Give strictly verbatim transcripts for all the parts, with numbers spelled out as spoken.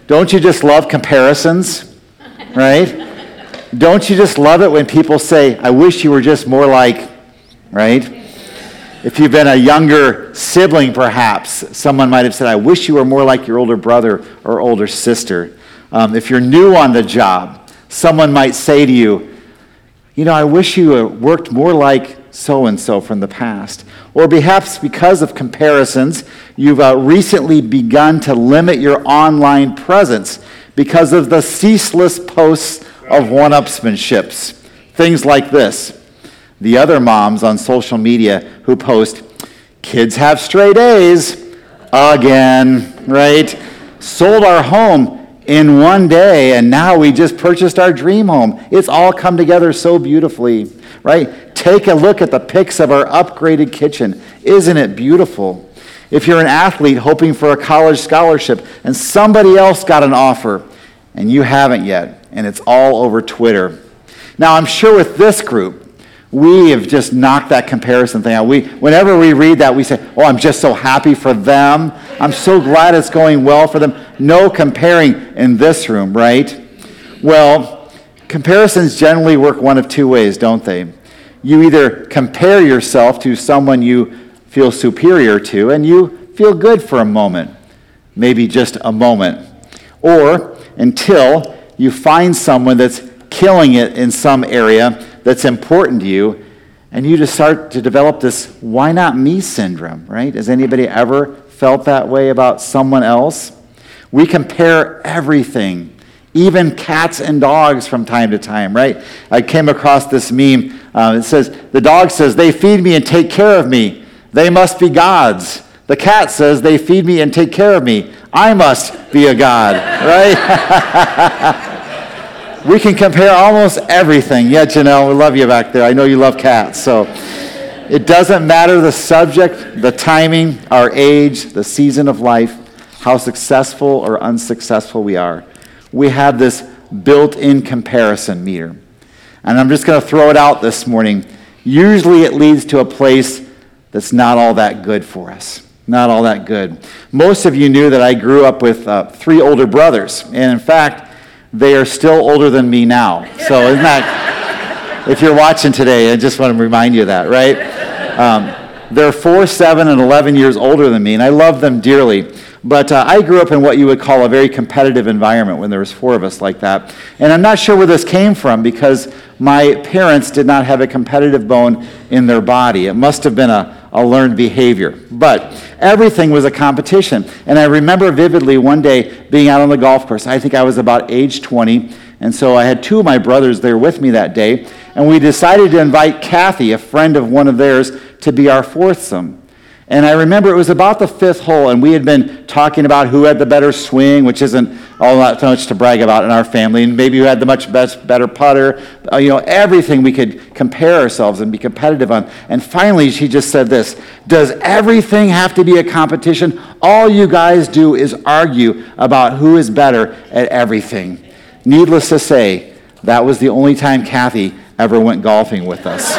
Don't you just love comparisons, right? Don't you just love it when people say, I wish you were just more like, right? If you've been a younger sibling, perhaps, someone might have said, I wish you were more like your older brother or older sister. Um, if you're new on the job, someone might say to you, you know, I wish you worked more like so-and-so from the past. Or perhaps because of comparisons, you've uh, recently begun to limit your online presence because of the ceaseless posts of one-upsmanships. Things like this. The other moms on social media who post, kids have straight A's, again, right? Sold our home in one day, and now we just purchased our dream home. It's all come together so beautifully, right? Take a look at the pics of our upgraded kitchen. Isn't it beautiful? If you're an athlete hoping for a college scholarship and somebody else got an offer and you haven't yet, and it's all over Twitter. Now, I'm sure with this group, we have just knocked that comparison thing out. We, whenever we read that, we say, oh, I'm just so happy for them. I'm so glad it's going well for them. No comparing in this room, right? Well, comparisons generally work one of two ways, don't they? You either compare yourself to someone you feel superior to, and you feel good for a moment, maybe just a moment, or until you find someone that's killing it in some area that's important to you, and you just start to develop this why not me syndrome, right? Has anybody ever felt that way about someone else? We compare everything, even cats and dogs from time to time, right? I came across this meme. Uh, it says, the dog says, they feed me and take care of me. They must be gods. The cat says, they feed me and take care of me. I must be a god, right? We can compare almost everything. Yeah, Janelle, we love you back there. I know you love cats. So it doesn't matter the subject, the timing, our age, the season of life, how successful or unsuccessful we are. We have this built-in comparison meter. And I'm just going to throw it out this morning. Usually it leads to a place that's not all that good for us. Not all that good. Most of you knew that I grew up with uh, three older brothers. And in fact, they are still older than me now. So isn't that, if you're watching today, I just want to remind you of that, right? Um, they're four, seven, and eleven years older than me, and I love them dearly. But uh, I grew up in what you would call a very competitive environment when there was four of us like that. And I'm not sure where this came from because my parents did not have a competitive bone in their body. It must have been a, a learned behavior. But everything was a competition. And I remember vividly one day being out on the golf course. I think I was about age twenty. And so I had two of my brothers there with me that day. And we decided to invite Kathy, a friend of one of theirs, to be our foursome. And I remember it was about the fifth hole, and we had been talking about who had the better swing, which isn't all that much to brag about in our family, and maybe who had the much best, better putter, uh, you know, everything we could compare ourselves and be competitive on. And finally, she just said this, does everything have to be a competition? All you guys do is argue about who is better at everything. Needless to say, that was the only time Kathy ever went golfing with us.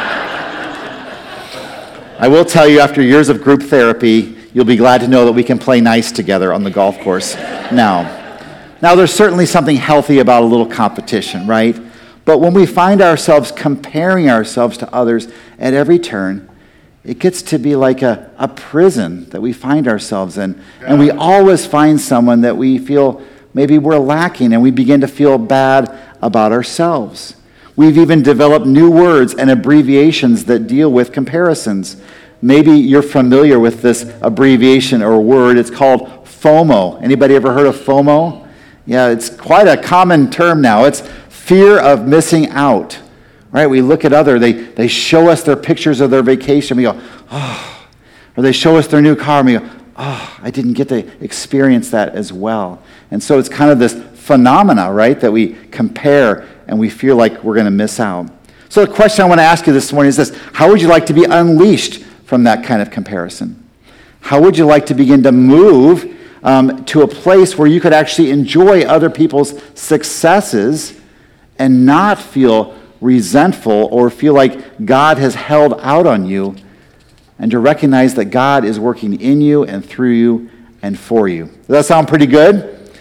I will tell you, after years of group therapy, you'll be glad to know that we can play nice together on the golf course now. Now, there's certainly something healthy about a little competition, right? But when we find ourselves comparing ourselves to others at every turn, it gets to be like a, a prison that we find ourselves in. And we always find someone that we feel maybe we're lacking, and we begin to feel bad about ourselves. We've even developed new words and abbreviations that deal with comparisons. Maybe you're familiar with this abbreviation or word. It's called FOMO. Anybody ever heard of FOMO? Yeah, it's quite a common term now. It's fear of missing out. Right? We look at other, they, they show us their pictures of their vacation. We go, oh. Or they show us their new car, and we go, oh, I didn't get to experience that as well. And so it's kind of this phenomena, right, that we compare and we feel like we're going to miss out. So the question I want to ask you this morning is this: how would you like to be unleashed from that kind of comparison? How would you like to begin to move um, to a place where you could actually enjoy other people's successes and not feel resentful or feel like God has held out on you, and to recognize that God is working in you and through you and for you? Does that sound pretty good?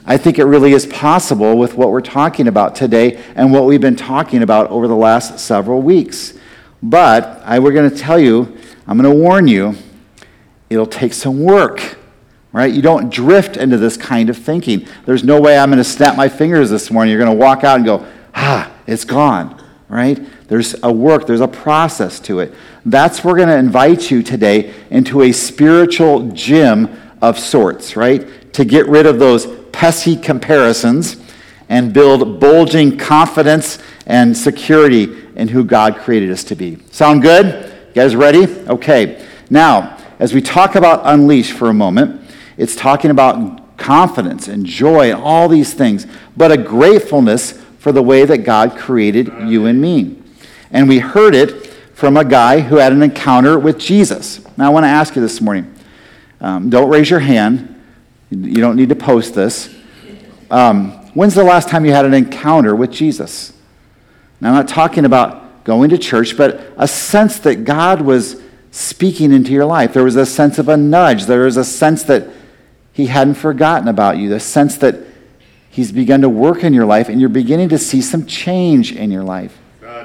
I think it really is possible with what we're talking about today and what we've been talking about over the last several weeks. But I we're going to tell you, I'm going to warn you, it'll take some work, right? You don't drift into this kind of thinking. There's no way I'm going to snap my fingers this morning. You're going to walk out and go, ah, it's gone, right? There's a work, there's a process to it. That's where we're going to invite you today into a spiritual gym of sorts, right? To get rid of those pesky comparisons and build bulging confidence and security in who God created us to be. Sound good? You guys ready? Okay. Now, as we talk about unleash for a moment, it's talking about confidence and joy and all these things, but a gratefulness for the way that God created you and me. And we heard it from a guy who had an encounter with Jesus. Now, I want to ask you this morning, um, don't raise your hand. You don't need to post this. Um, when's the last time you had an encounter with Jesus? Now, I'm not talking about going to church, but a sense that God was speaking into your life. There was a sense of a nudge. There was a sense that he hadn't forgotten about you. The sense that he's begun to work in your life and you're beginning to see some change in your life.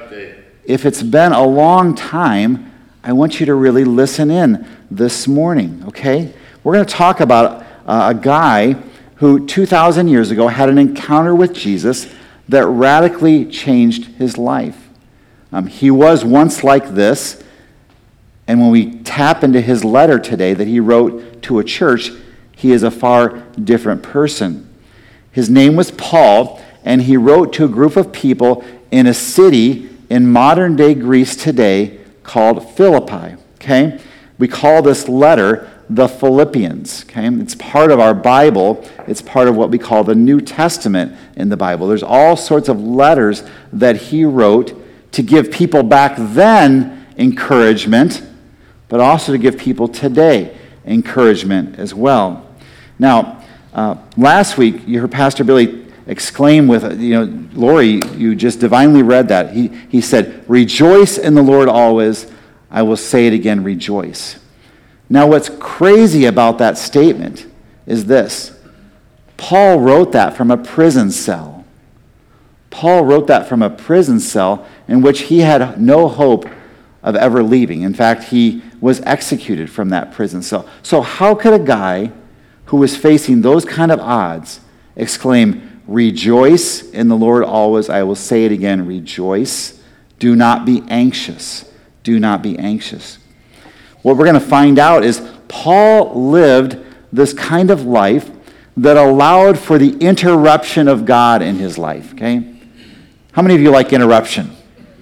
If it's been a long time, I want you to really listen in this morning, okay? We're going to talk about uh, a guy who two thousand years ago had an encounter with Jesus that radically changed his life. Um, he was once like this, and when we tap into his letter today that he wrote to a church, he is a far different person. His name was Paul, and he wrote to a group of people in a city in modern-day Greece today called Philippi, okay? We call this letter the Philippians, okay? It's part of our Bible. It's part of what we call the New Testament in the Bible. There's all sorts of letters that he wrote to give people back then encouragement, but also to give people today encouragement as well. Now, uh, last week, you heard Pastor Billy exclaim with, you know, Lori, you just divinely read that. He, he said, rejoice in the Lord always. I will say it again, rejoice. Now, what's crazy about that statement is this. Paul wrote that from a prison cell. Paul wrote that from a prison cell in which he had no hope of ever leaving. In fact, he was executed from that prison cell. So how could a guy who was facing those kind of odds exclaim, rejoice in the Lord always? I will say it again, rejoice. Do not be anxious. Do not be anxious. What we're going to find out is Paul lived this kind of life that allowed for the interruption of God in his life, okay? How many of you like interruption?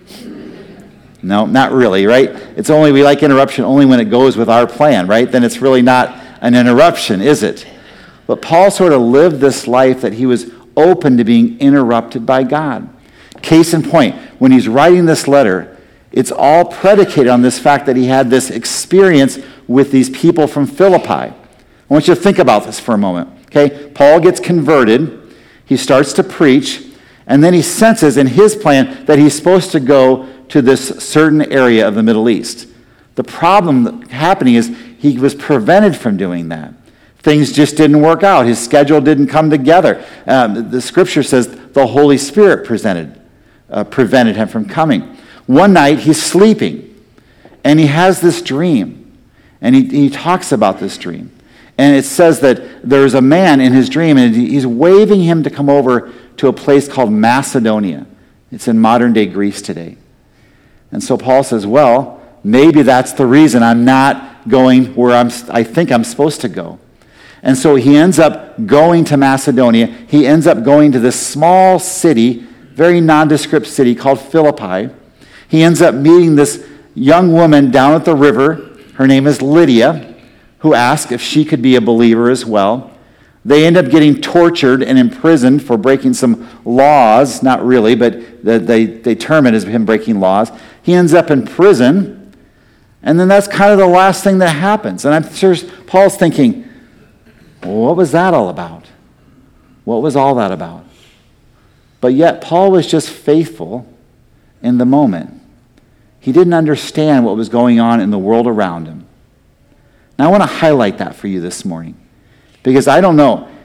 No, not really, right? It's only, we like interruption only when it goes with our plan, right? Then it's really not an interruption, is it? But Paul sort of lived this life that he was open to being interrupted by God. Case in point, when he's writing this letter, it's all predicated on this fact that he had this experience with these people from Philippi. I want you to think about this for a moment. Okay, Paul gets converted, he starts to preach, and then he senses in his plan that he's supposed to go to this certain area of the Middle East. The problem happening is he was prevented from doing that. Things just didn't work out. His schedule didn't come together. Um, the scripture says the Holy Spirit presented, uh, prevented him from coming. One night he's sleeping, and he has this dream, and he, he talks about this dream. And it says that there's a man in his dream, and he's waving him to come over to a place called Macedonia. It's in modern-day Greece today. And so Paul says, well, maybe that's the reason I'm not going where I'm, I think I'm supposed to go. And so he ends up going to Macedonia. He ends up going to this small city, very nondescript city called Philippi. He ends up meeting this young woman down at the river. Her name is Lydia, who asked if she could be a believer as well. They end up getting tortured and imprisoned for breaking some laws. Not really, but they, they term it as him breaking laws. He ends up in prison, and then that's kind of the last thing that happens. And I'm sure Paul's thinking, well, what was that all about? What was all that about? But yet Paul was just faithful in the moment. He didn't understand what was going on in the world around him. Now I want to highlight that for you this morning. Because I don't know,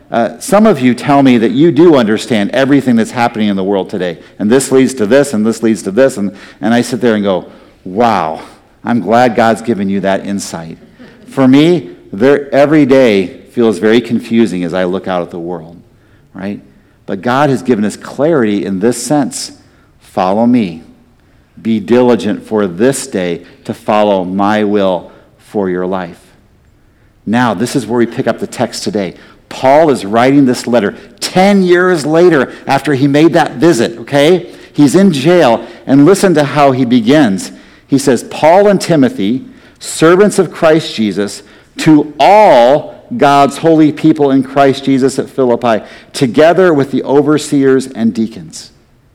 uh, some of you tell me that you do understand everything that's happening in the world today. And this leads to this, and this leads to this. And, and I sit there and go, wow, I'm glad God's given you that insight. For me, there, every day feels very confusing as I look out at the world, right? But God has given us clarity in this sense. Follow me. Be diligent for this day to follow my will for your life. Now, this is where we pick up the text today. Paul is writing this letter ten years later after he made that visit, okay? He's in jail, and listen to how he begins. He says, Paul and Timothy, servants of Christ Jesus, to all God's holy people in Christ Jesus at Philippi, together with the overseers and deacons.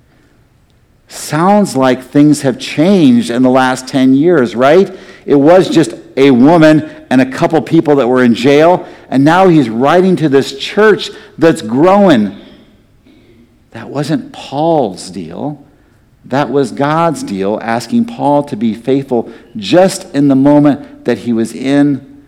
Sounds like things have changed in the last ten years, right? It was just a woman and a couple people that were in jail, and now he's writing to this church that's growing. That wasn't Paul's deal. That was God's deal, asking Paul to be faithful just in the moment that he was in,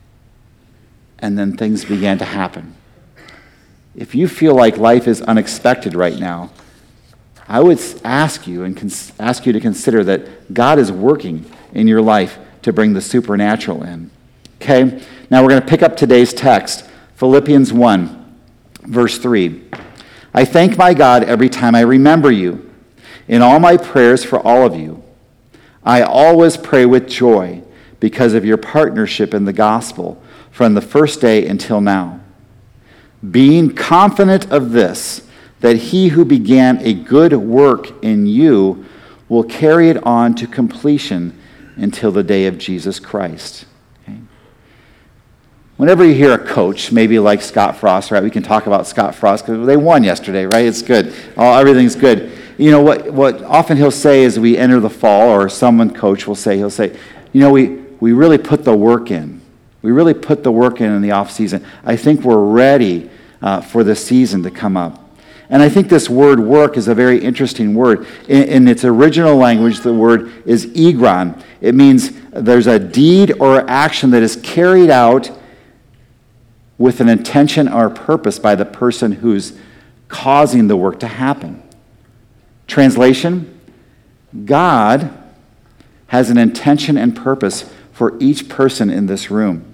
and then things began to happen. If you feel like life is unexpected right now, I would ask you and cons- ask you to consider that God is working in your life to bring the supernatural in. Okay? Now we're going to pick up today's text, Philippians one, verse three. I thank my God every time I remember you. In all my prayers for all of you, I always pray with joy because of your partnership in the gospel from the first day until now. Being confident of this, that he who began a good work in you will carry it on to completion until the day of Jesus Christ. Okay? Whenever you hear a coach, maybe like Scott Frost, right? We can talk about Scott Frost because they won yesterday, right? It's good. Oh, everything's good. You know, what, what often he'll say as we enter the fall, or someone coach will say, he'll say, you know, we, we really put the work in. We really put the work in in the off season. I think we're ready uh, for the season to come up. And I think this word work is a very interesting word. In, in its original language, the word is egron. It means there's a deed or action that is carried out with an intention or purpose by the person who's causing the work to happen. Translation, God has an intention and purpose for each person in this room.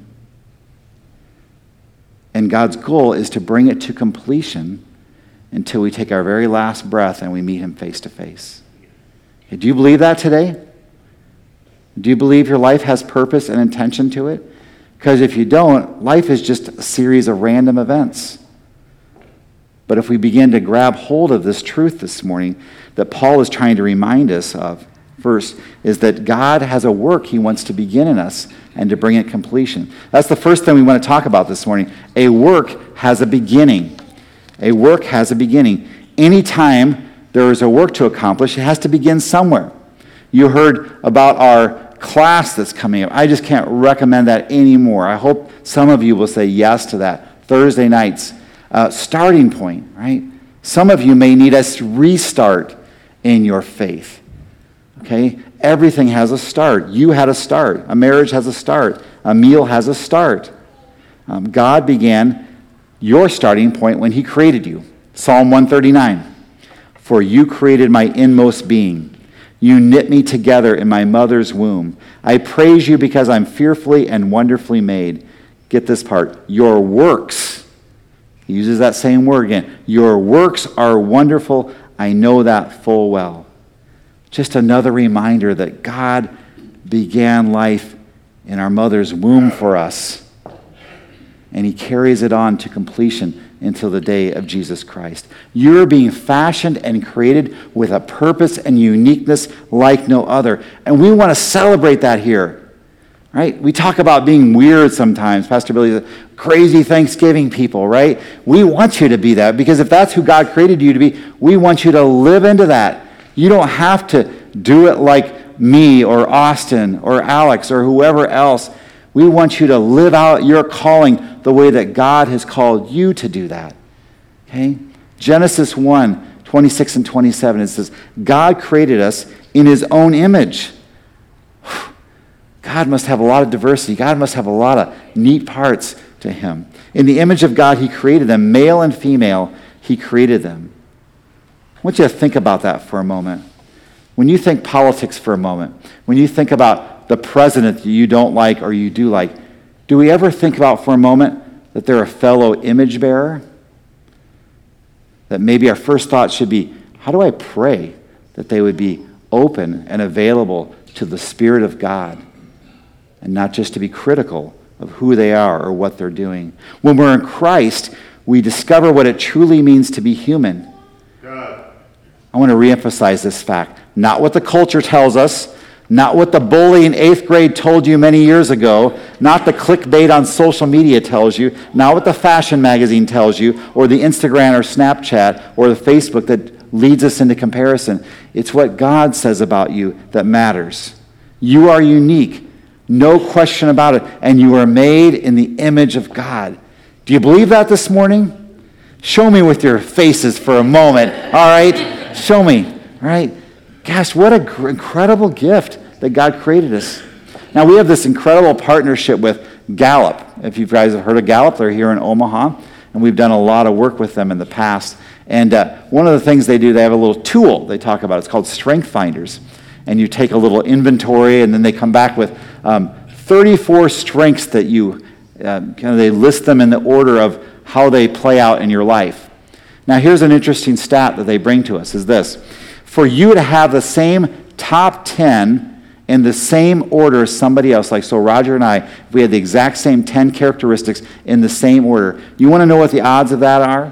And God's goal is to bring it to completion until we take our very last breath and we meet him face to face. Do you believe that today? Do you believe your life has purpose and intention to it? Because if you don't, life is just a series of random events. But if we begin to grab hold of this truth this morning that Paul is trying to remind us of, first, is that God has a work he wants to begin in us and to bring it completion. That's the first thing we want to talk about this morning. A work has a beginning. A work has a beginning. Anytime there is a work to accomplish, it has to begin somewhere. You heard about our class that's coming up. I just can't recommend that anymore. I hope some of you will say yes to that. Thursday nights. Uh, starting point, right? Some of you may need a restart in your faith. Okay? Everything has a start. You had a start. A marriage has a start. A meal has a start. Um, God began your starting point when he created you. Psalm one thirty-nine. For you created my inmost being. You knit me together in my mother's womb. I praise you because I'm fearfully and wonderfully made. Get this part. Your works. He uses that same word again. Your works are wonderful. I know that full well. Just another reminder that God began life in our mother's womb for us. And he carries it on to completion until the day of Jesus Christ. You're being fashioned and created with a purpose and uniqueness like no other. And we want to celebrate that here. Right? We talk about being weird sometimes. Pastor Billy, crazy Thanksgiving people, right? We want you to be that, because if that's who God created you to be, we want you to live into that. You don't have to do it like me or Austin or Alex or whoever else. We want you to live out your calling the way that God has called you to do that. Okay? Genesis one, twenty-six and twenty-seven, it says, God created us in his own image. God must have a lot of diversity. God must have a lot of neat parts to him. In the image of God, he created them. Male and female, he created them. I want you to think about that for a moment. When you think politics for a moment, when you think about the president that you don't like or you do like, do we ever think about for a moment that they're a fellow image bearer? That maybe our first thought should be, how do I pray that they would be open and available to the Spirit of God and not just to be critical of who they are or what they're doing? When we're in Christ, we discover what it truly means to be human. God. I want to reemphasize this fact. Not what the culture tells us, not what the bully in eighth grade told you many years ago, not the clickbait on social media tells you, not what the fashion magazine tells you, or the Instagram or Snapchat or the Facebook that leads us into comparison. It's what God says about you that matters. You are unique, no question about it, and you are made in the image of God. Do you believe that this morning? Show me with your faces for a moment, all right? Show me, all right? Gosh, what an gr- incredible gift that God created us. Now, we have this incredible partnership with Gallup. If you guys have heard of Gallup, they're here in Omaha, and we've done a lot of work with them in the past. And uh, one of the things they do, they have a little tool they talk about. It's called Strength Finders. And you take a little inventory, and then they come back with um, thirty-four strengths that you, uh, kind of they list them in the order of how they play out in your life. Now, here's an interesting stat that they bring to us, is this. For you to have the same top ten in the same order as somebody else, like so Roger and I, if we had the exact same ten characteristics in the same order, you want to know what the odds of that are?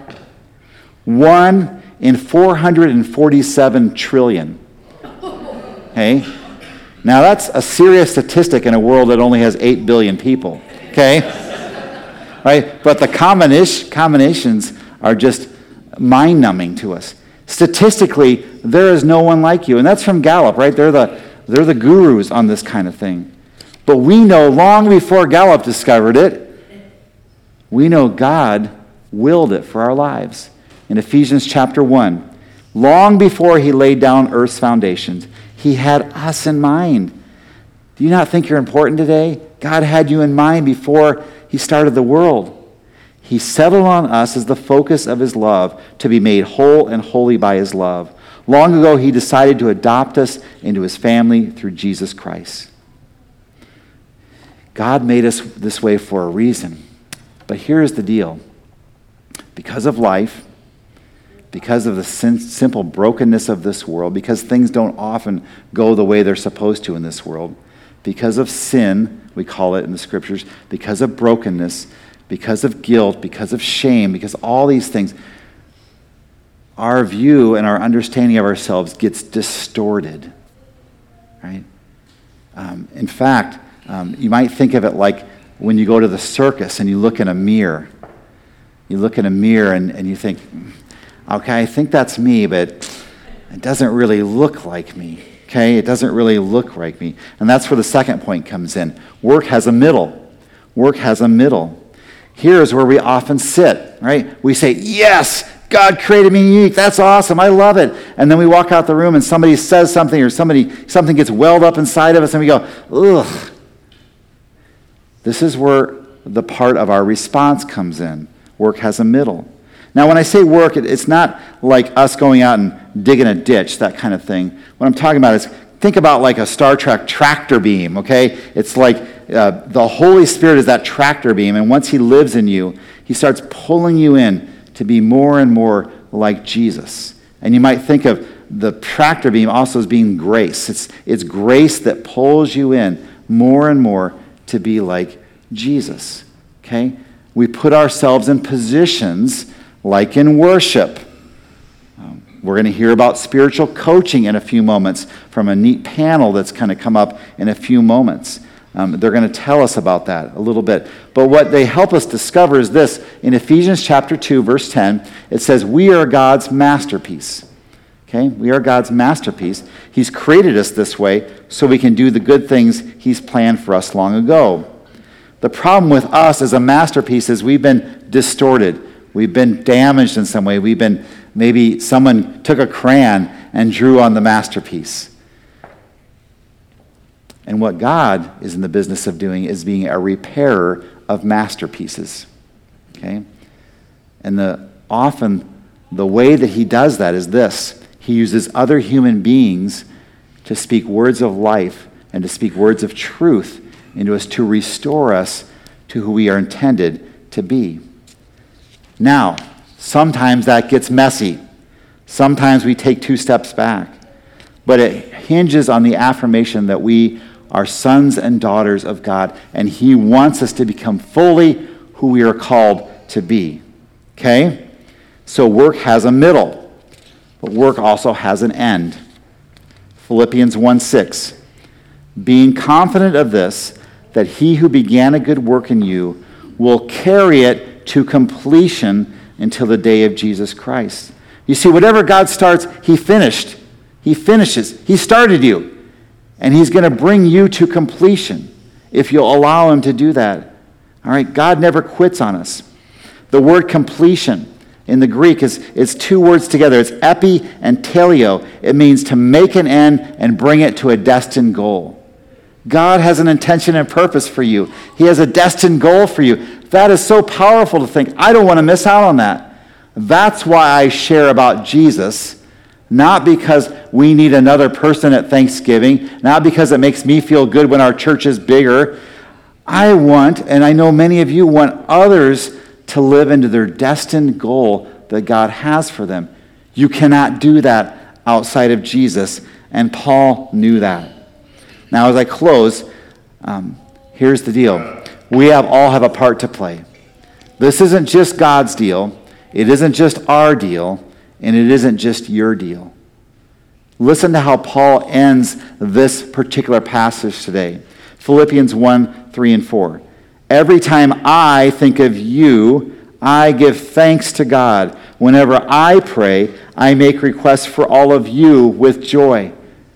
One in four hundred forty-seven trillion. Okay? Now that's a serious statistic in a world that only has eight billion people. Okay? Right? But the combination, combinations are just mind-numbing to us. Statistically, there is no one like you. And that's from Gallup, right? They're the, they're the gurus on this kind of thing. But we know long before Gallup discovered it, we know God willed it for our lives. In Ephesians chapter one, long before he laid down earth's foundations, he had us in mind. Do you not think you're important today? God had you in mind before he started the world. He settled on us as the focus of his love, to be made whole and holy by his love. Long ago, he decided to adopt us into his family through Jesus Christ. God made us this way for a reason. But here's the deal. Because of life, because of the sin- simple brokenness of this world, because things don't often go the way they're supposed to in this world, because of sin, we call it in the scriptures, because of brokenness, because of guilt, because of shame, because all these things, our view and our understanding of ourselves gets distorted, right? Um, in fact, um, you might think of it like when you go to the circus and you look in a mirror. You look in a mirror and, and you think, okay, I think that's me, but it doesn't really look like me, okay? It doesn't really look like me. And that's where the second point comes in. Work has a middle. Work has a middle. Here's where we often sit, right? We say, yes, God created me unique. That's awesome. I love it. And then we walk out the room and somebody says something or somebody something gets welled up inside of us and we go, ugh. This is where the part of our response comes in. Work has a middle. Now, when I say work, it, it's not like us going out and digging a ditch, that kind of thing. What I'm talking about is, think about like a Star Trek tractor beam, okay? It's like uh, the Holy Spirit is that tractor beam, and once he lives in you, he starts pulling you in to be more and more like Jesus. And you might think of the tractor beam also as being grace. It's, it's grace that pulls you in more and more to be like Jesus, okay? We put ourselves in positions like in worship. Um, we're going to hear about spiritual coaching in a few moments from a neat panel that's kind of come up in a few moments. Um, they're going to tell us about that a little bit. But what they help us discover is this. In Ephesians chapter two, verse ten, it says, we are God's masterpiece. Okay? We are God's masterpiece. He's created us this way so we can do the good things he's planned for us long ago. The problem with us as a masterpiece is we've been distorted. We've been damaged in some way. We've been, maybe someone took a crayon and drew on the masterpiece. And what God is in the business of doing is being a repairer of masterpieces. Okay? And the often the way that he does that is this. He uses other human beings to speak words of life and to speak words of truth into us to restore us to who we are intended to be. Now, sometimes that gets messy. Sometimes we take two steps back. But it hinges on the affirmation that we are sons and daughters of God, and he wants us to become fully who we are called to be. Okay? So work has a middle, but work also has an end. Philippians one six, being confident of this, that he who began a good work in you will carry it to completion until the day of Jesus Christ. You see, whatever God starts, he finished. He finishes. He started you. And he's going to bring you to completion if you'll allow him to do that. All right? God never quits on us. The word completion in the Greek is it's two words together. It's epi and teleo. It means to make an end and bring it to a destined goal. God has an intention and purpose for you. He has a destined goal for you. That is so powerful to think, I don't want to miss out on that. That's why I share about Jesus, not because we need another person at Thanksgiving, not because it makes me feel good when our church is bigger. I want, and I know many of you want others to live into their destined goal that God has for them. You cannot do that outside of Jesus, and Paul knew that. Now, as I close, um, here's the deal. We have all have a part to play. This isn't just God's deal. It isn't just our deal, and it isn't just your deal. Listen to how Paul ends this particular passage today. Philippians one, three, and four. Every time I think of you, I give thanks to God. Whenever I pray, I make requests for all of you with joy.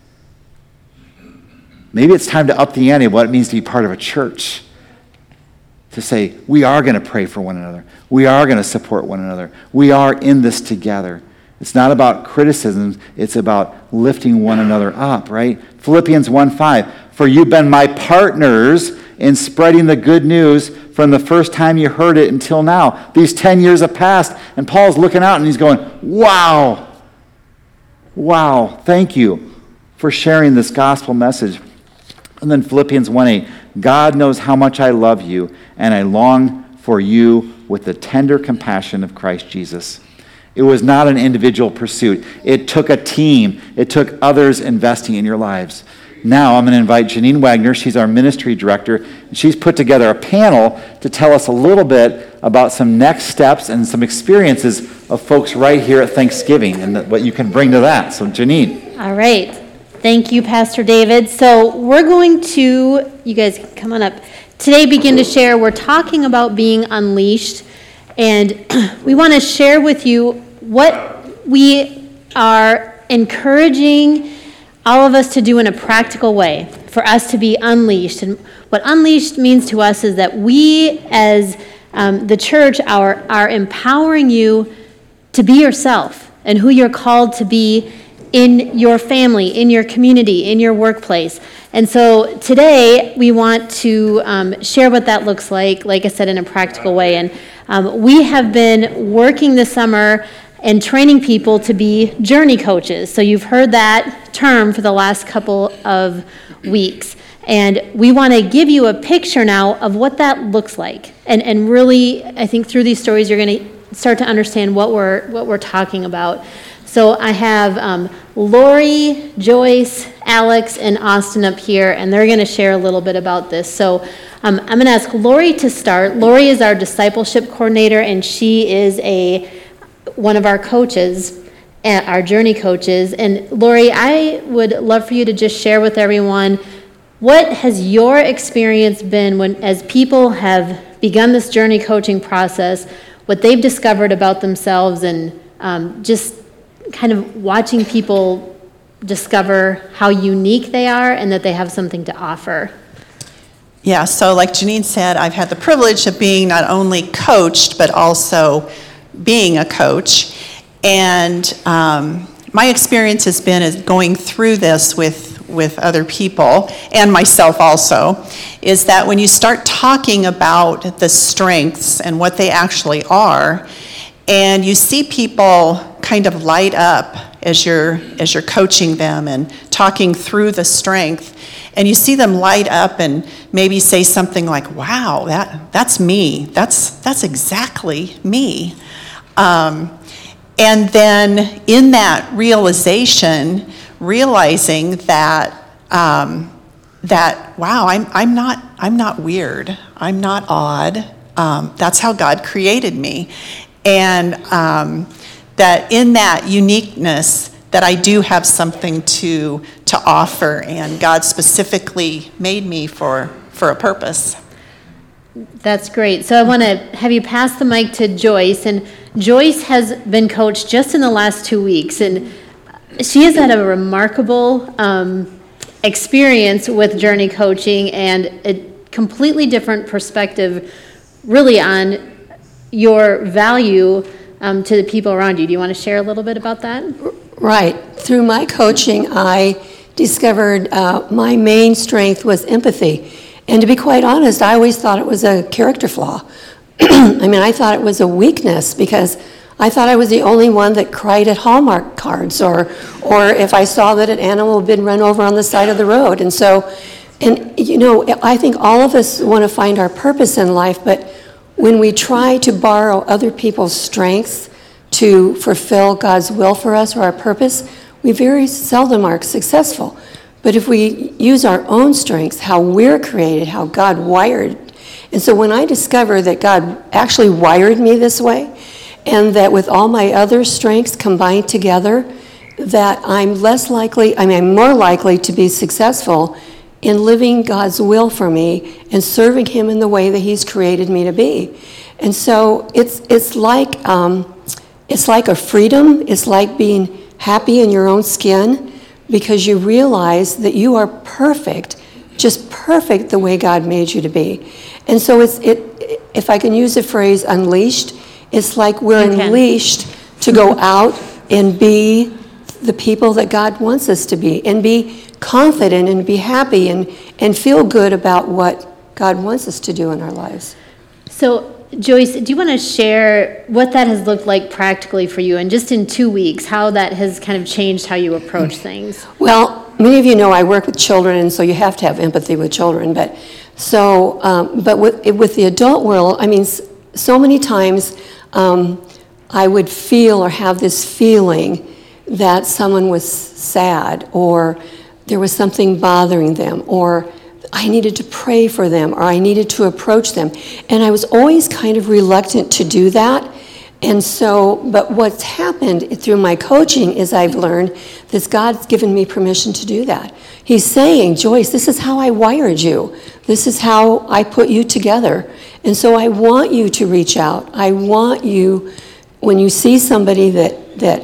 Maybe it's time to up the ante of what it means to be part of a church. To say, we are going to pray for one another. We are going to support one another. We are in this together. It's not about criticism. It's about lifting one another up, right? Philippians one five. For you've been my partners in spreading the good news from the first time you heard it until now. These ten years have passed, and Paul's looking out and he's going, wow. Wow, thank you for sharing this gospel message. And then Philippians one eight. God knows how much I love you, and I long for you with the tender compassion of Christ Jesus. It was not an individual pursuit. It took a team. It took others investing in your lives. Now I'm going to invite Janine Wagner. She's our ministry director. She's put together a panel to tell us a little bit about some next steps and some experiences of folks right here at Thanksgiving and what you can bring to that. So Janine. All right. Thank you, Pastor David. So we're going to, you guys can come on up, today begin to share. We're talking about being unleashed, and we want to share with you what we are encouraging all of us to do in a practical way, for us to be unleashed. And what unleashed means to us is that we, as um, the church, are, are empowering you to be yourself and who you're called to be in your family, in your community, in your workplace. And so today we want to um, share what that looks like, like I said, in a practical way. And um, we have been working this summer and training people to be journey coaches. So you've heard that term for the last couple of weeks. And we want to give you a picture now of what that looks like. And and really, I think through these stories, you're going to start to understand what we're what we're talking about. So I have um, Lori, Joyce, Alex, and Austin up here, and they're going to share a little bit about this. So um, I'm going to ask Lori to start. Lori is our discipleship coordinator, and she is a one of our coaches, our journey coaches. And Lori, I would love for you to just share with everyone, what has your experience been when, as people have begun this journey coaching process, what they've discovered about themselves, and um, just kind of watching people discover how unique they are and that they have something to offer. Yeah, so like Janine said, I've had the privilege of being not only coached, but also being a coach. And um, my experience has been is going through this with, with other people, and myself also, is that when you start talking about the strengths and what they actually are, and you see people kind of light up as you're as you're coaching them and talking through the strength, and you see them light up and maybe say something like, "Wow, that that's me. That's that's exactly me." Um, and then in that realization, realizing that um, that wow, I'm I'm not I'm not weird. I'm not odd. Um, that's how God created me, and um, that in that uniqueness, that I do have something to to offer, and God specifically made me for for a purpose. That's great. So I want to have you pass the mic to Joyce, and Joyce has been coached just in the last two weeks, and she has had a remarkable um, experience with Journey Coaching and a completely different perspective, really, on your value um, to the people around you. Do you want to share a little bit about that? Right. Through my coaching, I discovered uh, my main strength was empathy. And to be quite honest, I always thought it was a character flaw. I mean, I thought it was a weakness because I thought I was the only one that cried at Hallmark cards, or or if I saw that an animal had been run over on the side of the road. And so, and you know, I think all of us want to find our purpose in life, but when we try to borrow other people's strengths to fulfill God's will for us or our purpose, we very seldom are successful. But if we use our own strengths, how we're created, how God wired, and so when I discover that God actually wired me this way, and that with all my other strengths combined together, that I'm less likely, I mean, I'm more likely to be successful in living God's will for me and serving Him in the way that He's created me to be. And so it's it's like um, it's like a freedom. It's like being happy in your own skin, because you realize that you are perfect, just perfect the way God made you to be. And so it's it. If I can use the phrase unleashed, it's like we're You can. unleashed to go out and be the people that God wants us to be, and be confident and be happy and, and feel good about what God wants us to do in our lives. So, Joyce, do you want to share what that has looked like practically for you, and just in two weeks, how that has kind of changed how you approach things? Well, many of you know I work with children, and so you have to have empathy with children. But so, um, but with with the adult world, I mean, so many times um, I would feel or have this feeling that someone was sad, or there was something bothering them, or I needed to pray for them, or I needed to approach them. And I was always kind of reluctant to do that. And so, but what's happened through my coaching is I've learned that God's given me permission to do that. He's saying, Joyce, this is how I wired you. This is how I put you together. And so I want you to reach out. I want you, when you see somebody that, that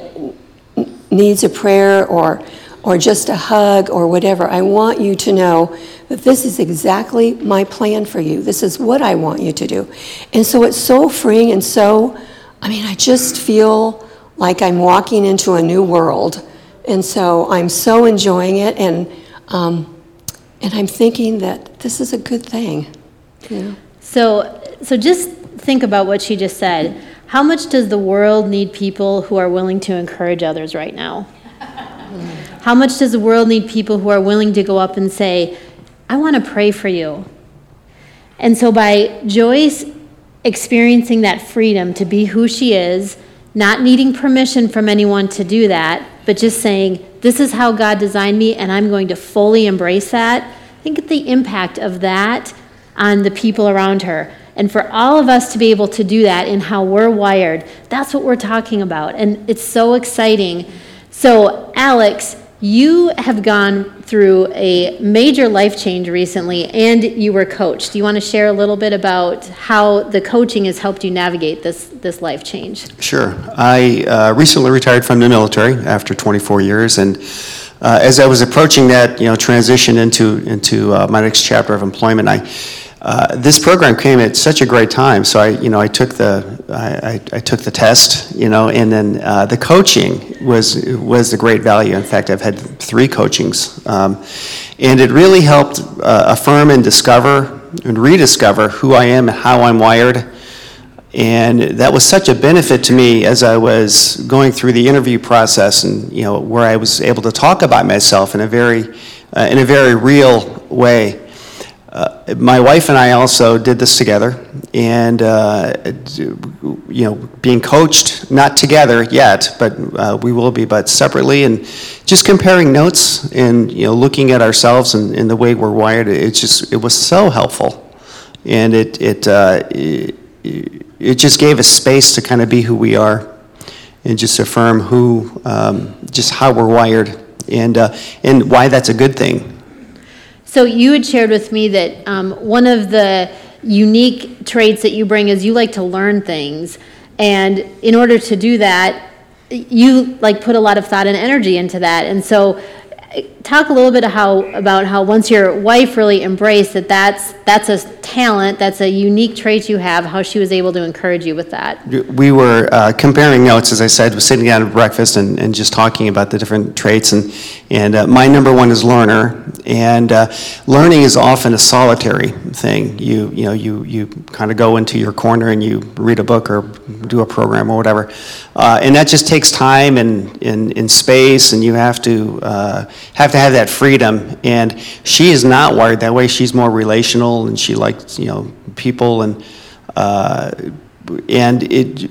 needs a prayer or or just a hug or whatever, I want you to know that this is exactly my plan for you. This is what I want you to do. And so it's so freeing, and so, I mean, I just feel like I'm walking into a new world. And so I'm so enjoying it, and um, and I'm thinking that this is a good thing. You know? So, so just think about what she just said. How much does the world need people who are willing to encourage others right now? How much does the world need people who are willing to go up and say, I want to pray for you? And so by Joyce experiencing that freedom to be who she is, not needing permission from anyone to do that, but just saying, this is how God designed me, and I'm going to fully embrace that, think of the impact of that on the people around her. And for all of us to be able to do that in how we're wired, that's what we're talking about. And it's so exciting. So, Alex, you have gone through a major life change recently, and you were coached. Do you want to share a little bit about how the coaching has helped you navigate this, this life change? Sure. I uh, recently retired from the military after twenty-four years, and uh, as I was approaching that, you know, transition into into uh, my next chapter of employment, I uh, this program came at such a great time. So I, you know, I took the I, I, I took the test, you know, and then uh, the coaching was was the great value. In fact, I've had three coachings, um, and it really helped uh, affirm and discover and rediscover who I am and how I'm wired. And that was such a benefit to me as I was going through the interview process, and you know, where I was able to talk about myself in a very, uh, in a very real way. Uh, my wife and I also did this together, and uh, you know, being coached, not together yet, but uh, we will be, but separately, and just comparing notes and you know, looking at ourselves and, and the way we're wired. It just, it was so helpful, and it it. Uh, it It just gave us space to kind of be who we are, and just affirm who, um, just how we're wired, and uh, and why that's a good thing. So you had shared with me that um, one of the unique traits that you bring is you like to learn things, and in order to do that, you like put a lot of thought and energy into that. And so, talk a little bit how about how once your wife really embraced that that's that's a talent, that's a unique trait you have, how she was able to encourage you with that. We were uh, comparing notes, as I said, was sitting down at breakfast and, and just talking about the different traits, and and uh, my number one is learner, and uh, learning is often a solitary thing. You you know you you kind of go into your corner and you read a book or do a program or whatever, uh, and that just takes time and and, and space, and you have to uh, have to have that freedom. And she is not wired that way. She's more relational, and she likes you know people, and uh, and it.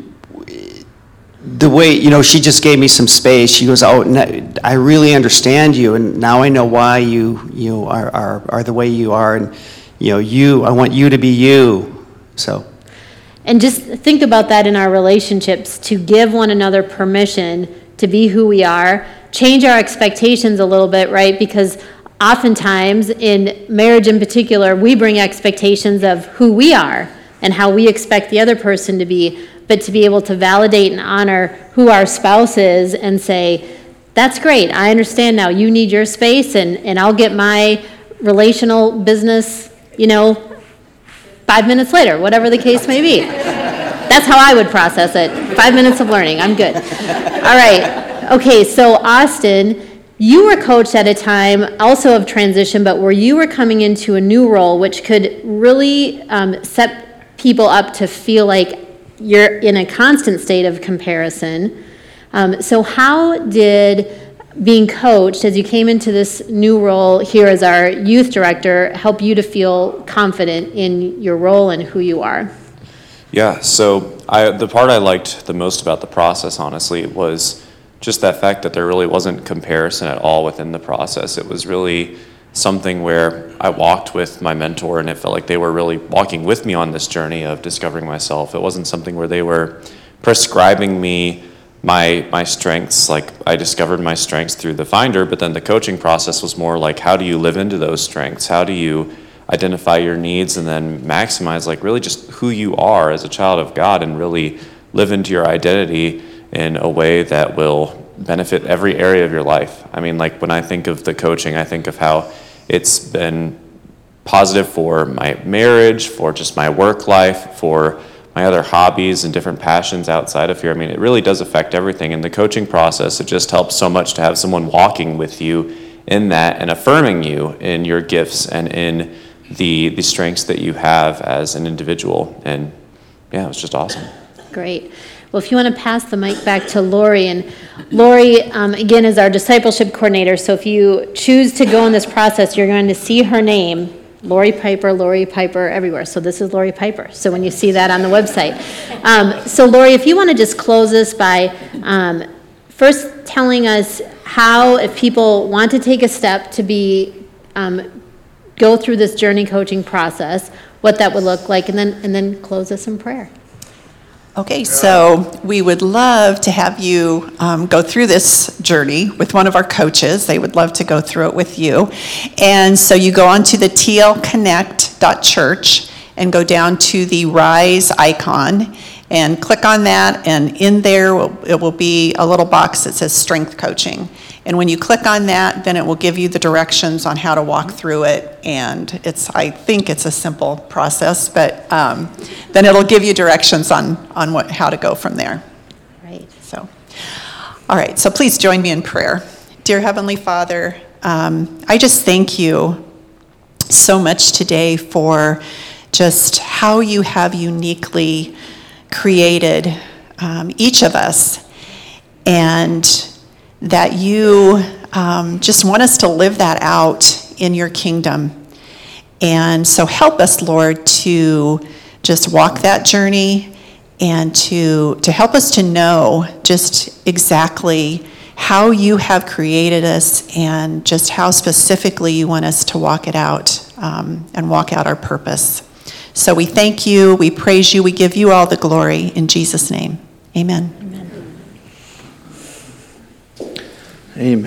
The way, you know, she just gave me some space. She goes, oh, I really understand you, and now I know why you you are, are, are the way you are, and, you know, you, I want you to be you, so. And just think about that in our relationships, to give one another permission to be who we are, change our expectations a little bit, right? Because oftentimes, in marriage in particular, we bring expectations of who we are and how we expect the other person to be. But to be able to validate and honor who our spouse is and say, that's great, I understand now, you need your space, and, and I'll get my relational business, you know, five minutes later, whatever the case may be. That's how I would process it. Five minutes of learning, I'm good. All right, okay, so Austin, you were coached at a time also of transition, but where you were coming into a new role, which could really um, set people up to feel like you're in a constant state of comparison. Um, so how did being coached as you came into this new role here as our youth director help you to feel confident in your role and who you are? Yeah, so I, the part I liked the most about the process, honestly, was just that fact that there really wasn't comparison at all within the process. It was really something where I walked with my mentor, and it felt like they were really walking with me on this journey of discovering myself. It wasn't something where they were prescribing me my my strengths. Like, I discovered my strengths through the Finder, but then the coaching process was more like, how do you live into those strengths? How do you identify your needs and then maximize, like, really just who you are as a child of God, and really live into your identity in a way that will benefit every area of your life. I mean, like, when I think of the coaching, I think of how it's been positive for my marriage, for just my work life, for my other hobbies and different passions outside of here. I mean, it really does affect everything. In the coaching process, it just helps so much to have someone walking with you in that and affirming you in your gifts and in the the strengths that you have as an individual. And yeah, it was just awesome. Great. Well, if you want to pass the mic back to Lori, and Lori, um, again, is our discipleship coordinator, so if you choose to go in this process, you're going to see her name, Lori Piper, Lori Piper, everywhere. So this is Lori Piper, so when you see that on the website. Um, so Lori, if you want to just close this by um, first telling us how, if people want to take a step to be, um, go through this journey coaching process, what that would look like, and then and then close us in prayer. Okay, so we would love to have you um, go through this journey with one of our coaches. They would love to go through it with you. And so you go onto the T L connect dot church and go down to the Rise icon, And click on that, and in there, will- it will be a little box that says Strength Coaching. And when you click on that, then it will give you the directions on how to walk through it. And it's, I think it's a simple process, but um, then it'll give you directions on, on what, how to go from there. Right. So, all right, so please join me in prayer. Dear Heavenly Father, um, I just thank you so much today for just how you have uniquely created um, each of us, and that you um, just want us to live that out in your kingdom. And so help us, Lord, to just walk that journey, and to, to help us to know just exactly how you have created us, and just how specifically you want us to walk it out um, and walk out our purpose. So we thank you, we praise you, we give you all the glory in Jesus' name. Amen. Amen.